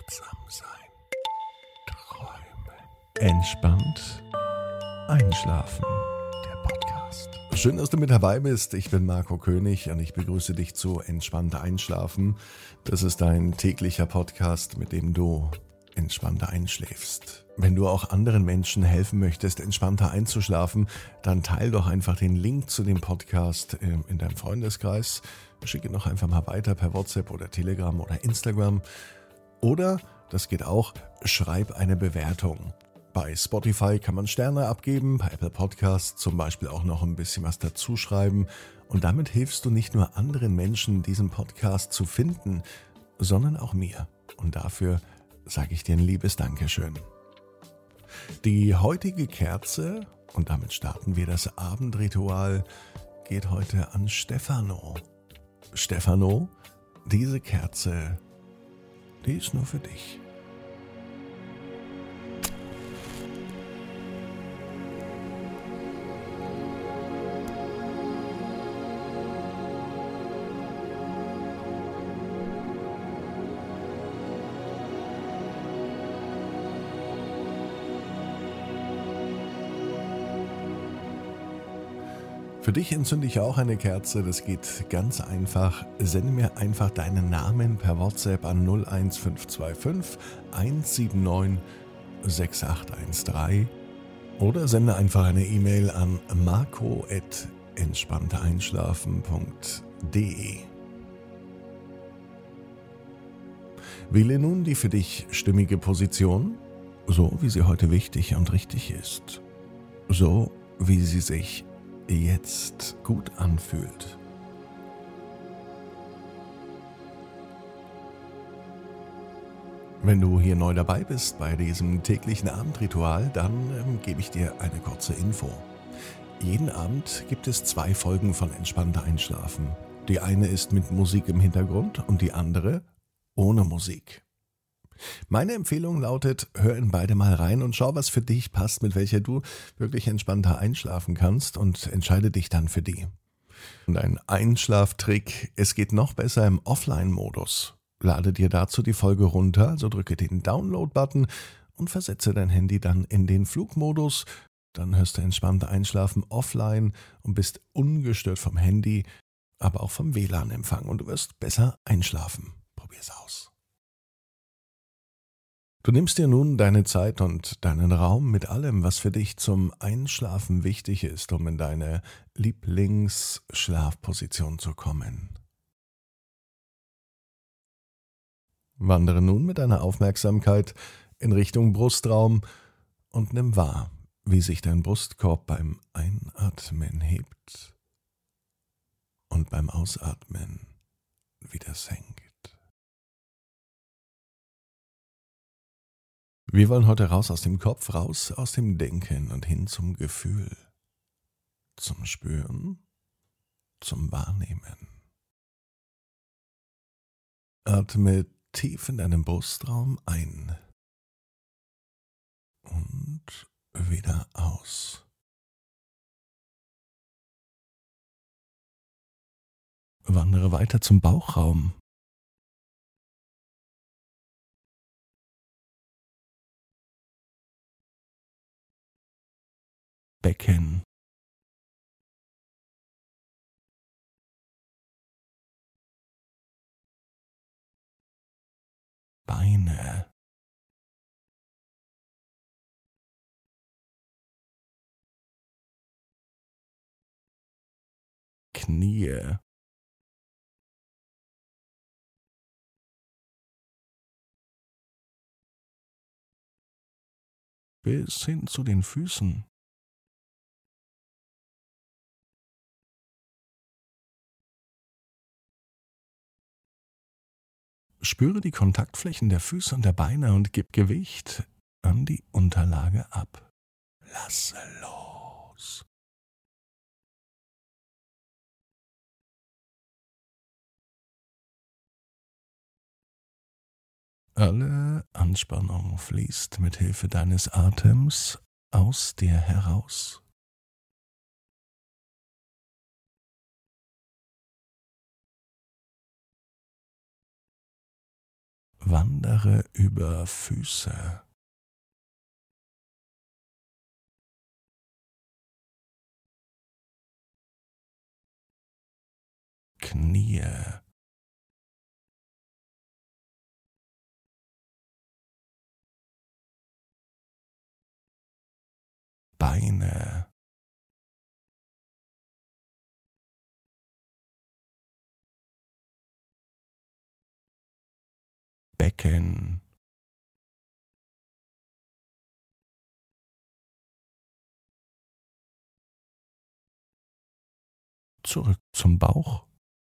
Achtsam sein. Träumen. Entspannt einschlafen. Der Podcast. Schön, dass du mit dabei bist. Ich bin Marco König und ich begrüße dich zu Entspannt einschlafen. Das ist dein täglicher Podcast, mit dem du entspannter einschläfst. Wenn du auch anderen Menschen helfen möchtest, entspannter einzuschlafen, dann teile doch einfach den Link zu dem Podcast in deinem Freundeskreis. Schicke ihn doch einfach mal weiter per WhatsApp oder Telegram oder Instagram. Oder, das geht auch, schreib eine Bewertung. Bei Spotify kann man Sterne abgeben, bei Apple Podcasts zum Beispiel auch noch ein bisschen was dazu schreiben. Und damit hilfst du nicht nur anderen Menschen, diesen Podcast zu finden, sondern auch mir. Und dafür sage ich dir ein liebes Dankeschön. Die heutige Kerze, und damit starten wir das Abendritual, geht heute an Stefano. Stefano, diese Kerze, die ist nur für dich. Für dich entzünde ich auch eine Kerze, das geht ganz einfach. Sende mir einfach deinen Namen per WhatsApp an 01525 179 6813 oder sende einfach eine E-Mail an marco@entspanntereinschlafen.de. Wähle nun die für dich stimmige Position, so wie sie heute wichtig und richtig ist. So wie sie sich jetzt gut anfühlt. Wenn du hier neu dabei bist bei diesem täglichen Abendritual, dann gebe ich dir eine kurze Info. Jeden Abend gibt es 2 Folgen von Entspannter Einschlafen. Die eine ist mit Musik im Hintergrund und die andere ohne Musik. Meine Empfehlung lautet, hör in beide mal rein und schau, was für dich passt, mit welcher du wirklich entspannter einschlafen kannst und entscheide dich dann für die. Und ein Einschlaftrick, es geht noch besser im Offline-Modus. Lade dir dazu die Folge runter, also drücke den Download-Button und versetze dein Handy dann in den Flugmodus. Dann hörst du entspannter Einschlafen offline und bist ungestört vom Handy, aber auch vom WLAN-Empfang und du wirst besser einschlafen. Probier's aus. Du nimmst dir nun deine Zeit und deinen Raum mit allem, was für dich zum Einschlafen wichtig ist, um in deine Lieblingsschlafposition zu kommen. Wandere nun mit deiner Aufmerksamkeit in Richtung Brustraum und nimm wahr, wie sich dein Brustkorb beim Einatmen hebt und beim Ausatmen wieder senkt. Wir wollen heute raus aus dem Kopf, raus aus dem Denken und hin zum Gefühl, zum Spüren, zum Wahrnehmen. Atme tief in deinen Brustraum ein und wieder aus. Wandere weiter zum Bauchraum. Becken. Beine. Knie. Bis hin zu den Füßen. Spüre die Kontaktflächen der Füße und der Beine und gib Gewicht an die Unterlage ab. Lasse los. Alle Anspannung fließt mit Hilfe deines Atems aus dir heraus. Wandere über Füße, Knie, Beine, Becken, zurück zum Bauch.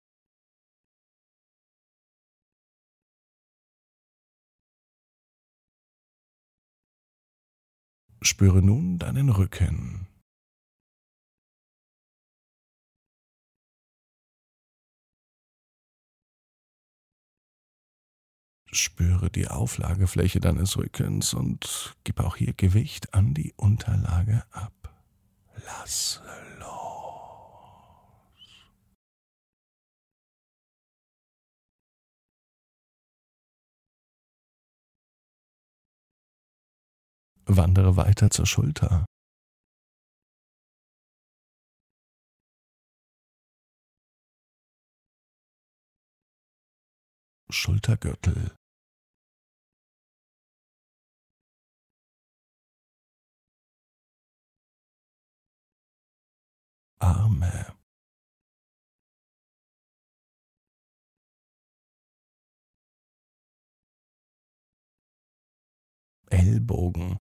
Spüre nun deinen Rücken. Spüre die Auflagefläche deines Rückens und gib auch hier Gewicht an die Unterlage ab. Lasse los. Wandere weiter zur Schulter. Schultergürtel, Arme, Ellbogen,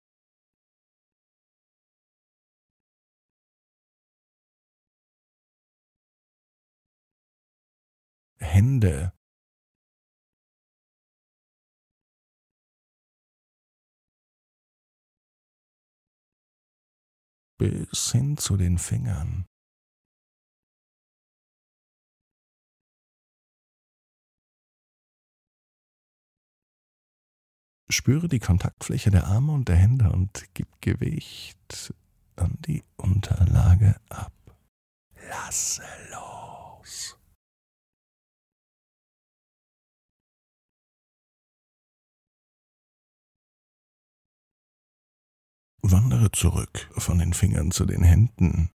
Hände, bis hin zu den Fingern. Spüre die Kontaktfläche der Arme und der Hände und gib Gewicht an die Unterlage ab. Lasse los. Wandere zurück von den Fingern zu den Händen.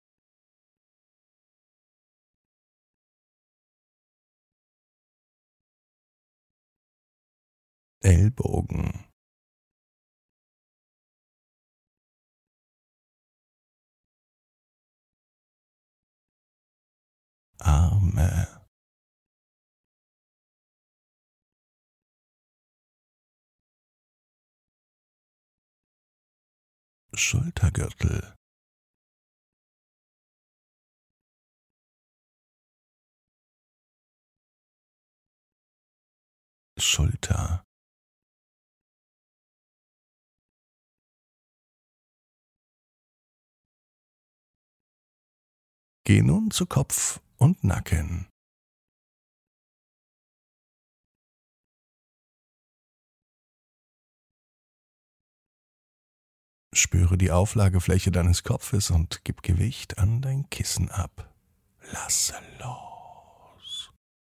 Ellbogen, Arme, Schultergürtel, Schulter, geh nun zu Kopf und Nacken. Spüre die Auflagefläche deines Kopfes und gib Gewicht an dein Kissen ab. Lasse los.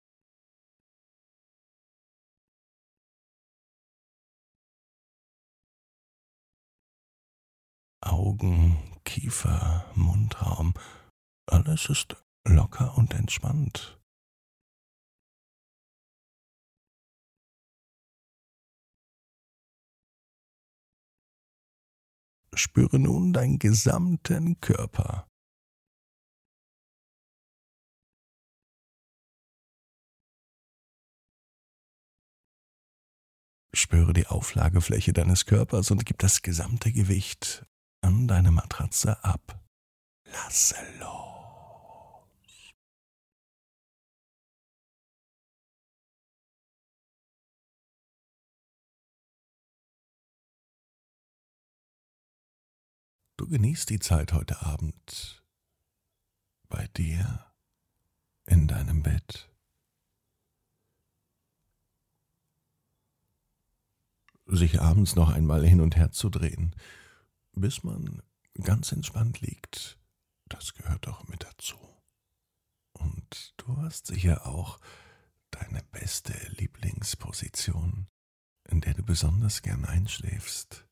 Augen, Kiefer, Mundraum, alles ist locker und entspannt. Spüre nun deinen gesamten Körper. Spüre die Auflagefläche deines Körpers und gib das gesamte Gewicht an deine Matratze ab. Lasse los. Du genießt die Zeit heute Abend bei dir in deinem Bett. Sich abends noch einmal hin und her zu drehen, bis man ganz entspannt liegt, das gehört doch mit dazu. Und du hast sicher auch deine beste Lieblingsposition. in der du besonders gern einschläfst.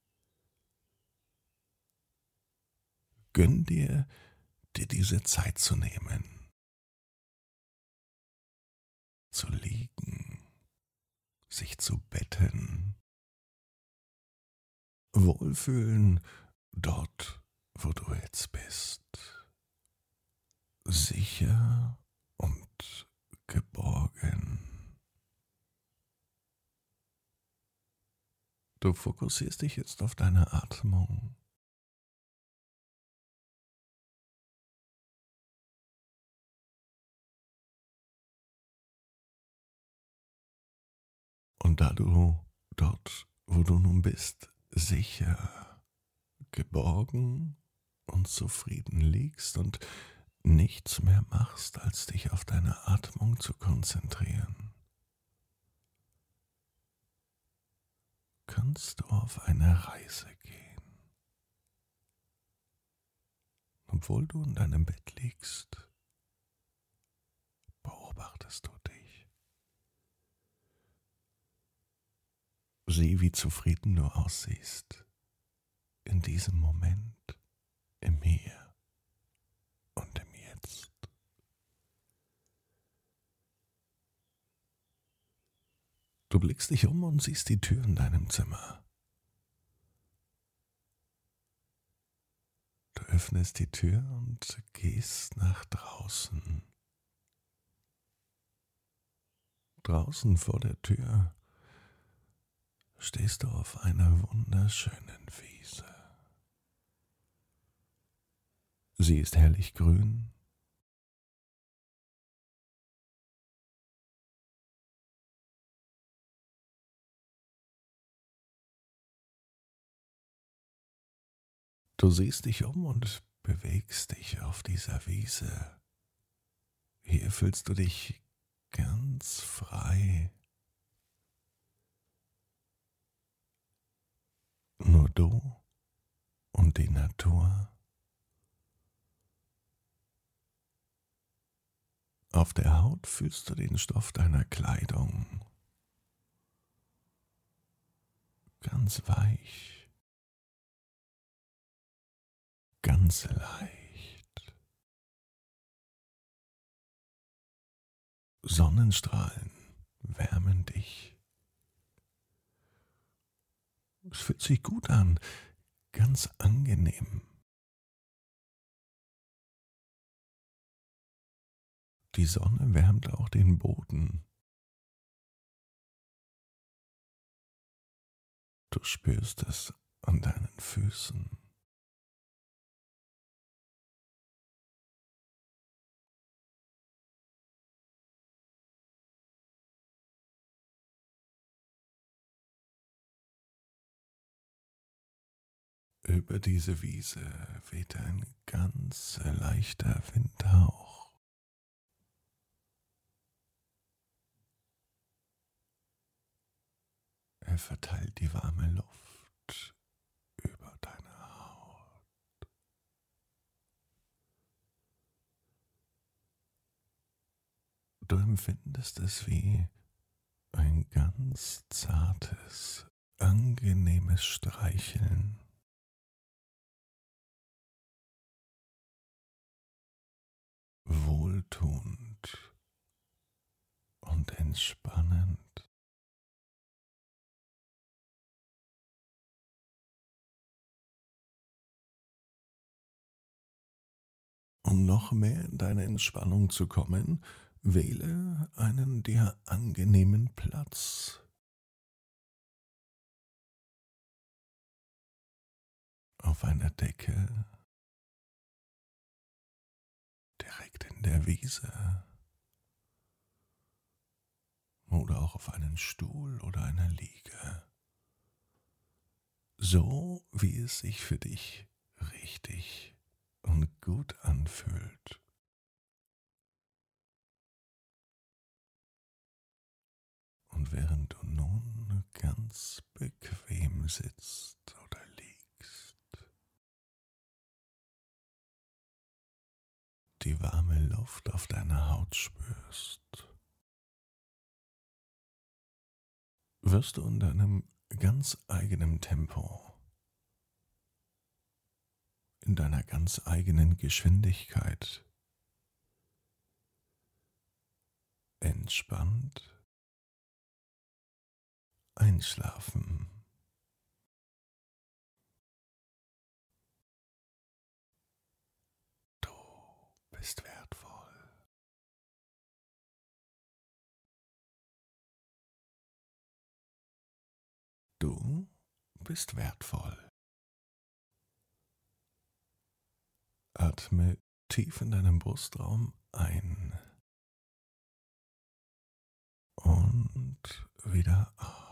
Gönn dir diese Zeit zu nehmen, zu liegen, sich zu betten, wohlfühlen dort, wo du jetzt bist, sicher und geborgen. Du fokussierst dich jetzt auf deine Atmung. Und da du dort, wo du nun bist, sicher, geborgen und zufrieden liegst und nichts mehr machst, als dich auf deine Atmung zu konzentrieren, kannst du auf eine Reise gehen. Obwohl du in deinem Bett liegst, beobachtest du dich. Sieh, wie zufrieden du aussiehst in diesem Moment, im Hier und im Jetzt. Du blickst dich um und siehst die Tür in deinem Zimmer. Du öffnest die Tür und gehst nach draußen. Draußen vor der Tür stehst du auf einer wunderschönen Wiese. Sie ist herrlich grün. Du siehst dich um und bewegst dich auf dieser Wiese. Hier fühlst du dich ganz frei. Nur du und die Natur. Auf der Haut fühlst du den Stoff deiner Kleidung. Ganz weich, ganz leicht. Sonnenstrahlen wärmen dich. Es fühlt sich gut an, ganz angenehm. Die Sonne wärmt auch den Boden. Du spürst es an deinen Füßen. Über diese Wiese weht ein ganz leichter Windhauch. Er verteilt die warme Luft über deine Haut. Du empfindest es wie ein ganz zartes, angenehmes Streicheln. Wohltuend und entspannend. Um noch mehr in deine Entspannung zu kommen, wähle einen dir angenehmen Platz. Auf einer Decke, direkt in der Wiese oder auch auf einen Stuhl oder einer Liege. So wie es sich für dich richtig und gut anfühlt. Und während du nun ganz bequem sitzt oder liegst, die warme Luft auf deiner Haut spürst, wirst du in deinem ganz eigenen Tempo, in deiner ganz eigenen Geschwindigkeit entspannt einschlafen. Du bist wertvoll. Du bist wertvoll. Atme tief in deinem Brustraum ein und wieder aus.